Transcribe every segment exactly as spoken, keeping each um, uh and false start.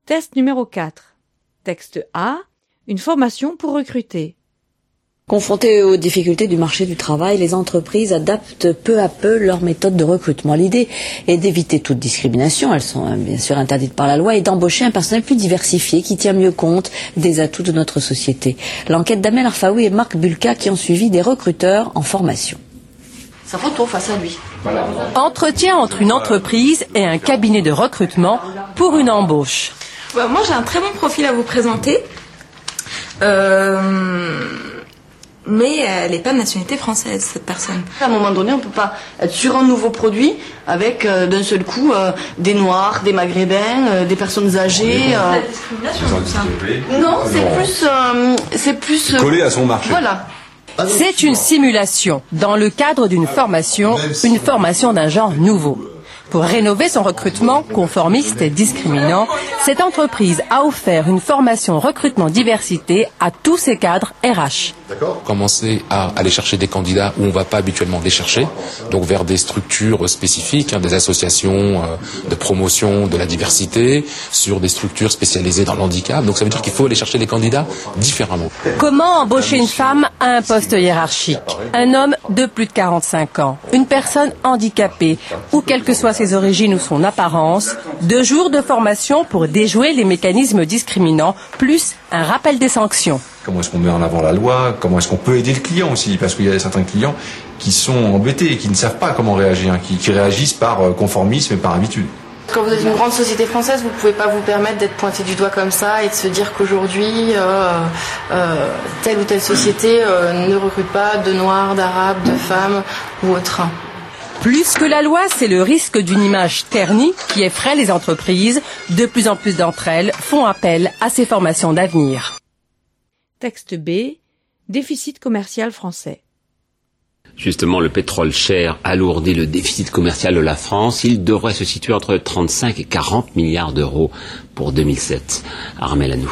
Test numéro quatre. Texte A. Une formation pour recruter. Confrontées aux difficultés du marché du travail, les entreprises adaptent peu à peu leurs méthodes de recrutement. L'idée est d'éviter toute discrimination, elles sont bien sûr interdites par la loi, et d'embaucher un personnel plus diversifié qui tient mieux compte des atouts de notre société. L'enquête d'Amel Arfaoui et Marc Bulka qui ont suivi des recruteurs en formation. Sa photo face à lui. Entretien entre une entreprise et un cabinet de recrutement pour une embauche. Ouais, moi j'ai un très bon profil à vous présenter. Euh... Mais elle n'est pas de nationalité française, cette personne. À un moment donné, on ne peut pas être sur un nouveau produit avec euh, d'un seul coup euh, des Noirs, des Maghrébins, euh, des personnes âgées. Euh... La discrimination, tout ça. Non, c'est plus, euh, c'est plus euh... collé à son marché. Voilà. C'est une simulation dans le cadre d'une formation, une formation d'un genre nouveau. Pour rénover son recrutement conformiste et discriminant, cette entreprise a offert une formation recrutement diversité à tous ses cadres R H. D'accord. Commencer à aller chercher des candidats où on ne va pas habituellement les chercher, donc vers des structures spécifiques, hein, des associations euh, de promotion de la diversité, sur des structures spécialisées dans le handicap. Donc ça veut dire qu'il faut aller chercher les candidats différemment. Comment embaucher une femme à un poste hiérarchique? Un homme de plus de quarante-cinq ans, une personne handicapée, ou quelle que soit ses origines ou son apparence, deux jours de formation pour déjouer les mécanismes discriminants, plus un rappel des sanctions. Comment est-ce qu'on met en avant la loi? Comment est-ce qu'on peut aider le client aussi? Parce qu'il y a certains clients qui sont embêtés et qui ne savent pas comment réagir, hein, qui, qui réagissent par conformisme et par habitude. Quand vous êtes une grande société française, vous ne pouvez pas vous permettre d'être pointé du doigt comme ça et de se dire qu'aujourd'hui, euh, euh, telle ou telle société euh, ne recrute pas de Noirs, d'Arabes, de femmes ou autres. Plus que la loi, c'est le risque d'une image ternie qui effraie les entreprises. De plus en plus d'entre elles font appel à ces formations d'avenir. Texte B. Déficit commercial français. Justement, le pétrole cher alourdit le déficit commercial de la France. Il devrait se situer entre trente-cinq et quarante milliards d'euros pour deux mille sept. Armelle à nous.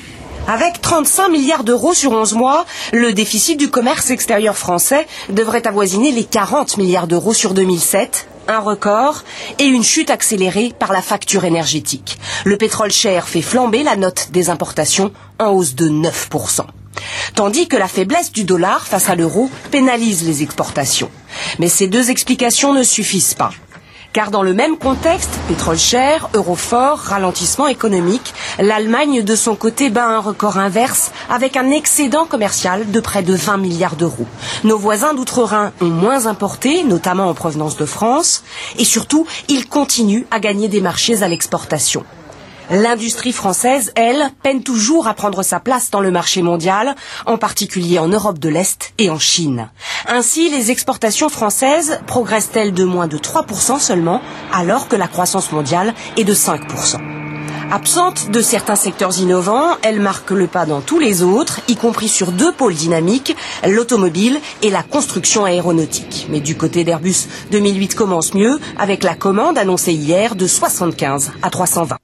Avec trente-cinq milliards d'euros sur onze mois, le déficit du commerce extérieur français devrait avoisiner les quarante milliards d'euros sur deux mille sept, un record et une chute accélérée par la facture énergétique. Le pétrole cher fait flamber la note des importations en hausse de neuf pour cent. Tandis que la faiblesse du dollar face à l'euro pénalise les exportations. Mais ces deux explications ne suffisent pas. Car dans le même contexte, pétrole cher, euro fort, ralentissement économique, l'Allemagne de son côté bat un record inverse avec un excédent commercial de près de vingt milliards d'euros. Nos voisins d'outre-Rhin ont moins importé, notamment en provenance de France, et surtout, ils continuent à gagner des marchés à l'exportation. L'industrie française, elle, peine toujours à prendre sa place dans le marché mondial, en particulier en Europe de l'Est et en Chine. Ainsi, les exportations françaises progressent-elles de moins de trois pour cent seulement, alors que la croissance mondiale est de cinq pour cent. Absente de certains secteurs innovants, elle marque le pas dans tous les autres, y compris sur deux pôles dynamiques, l'automobile et la construction aéronautique. Mais du côté d'Airbus, deux mille huit commence mieux, avec la commande annoncée hier de soixante-quinze à trois cent vingt.